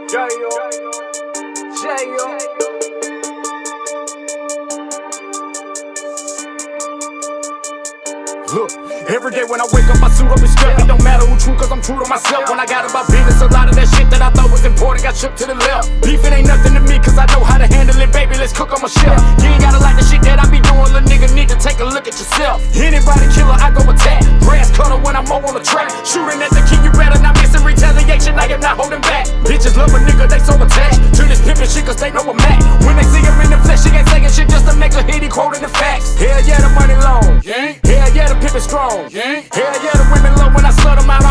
Look, every day when I wake up, I suit up and step. It don't matter who true, cause I'm true to myself. When I got about business, a lot of that shit that I thought was important got shipped to the left. Beef, it ain't nothing to me, cause I know how to handle it, baby. Let's cook on my shelf. You ain't gotta like the shit that I be doing, little nigga. Need to take a look at yourself. Anybody killer, I go attack. Grass cutter when I'm on the track. Shooting at the king, you better not miss in retaliation. I am not holding back. Bitches love a nigga, they so attached to this pimpin' shit, cause they know I'm Mac. When they see him in the flesh, she ain't saying shit just to make a hit, he quoting the facts. Hell yeah, the money long. Hell yeah, the pimpin' strong. Hell yeah, the women love when I slut them out.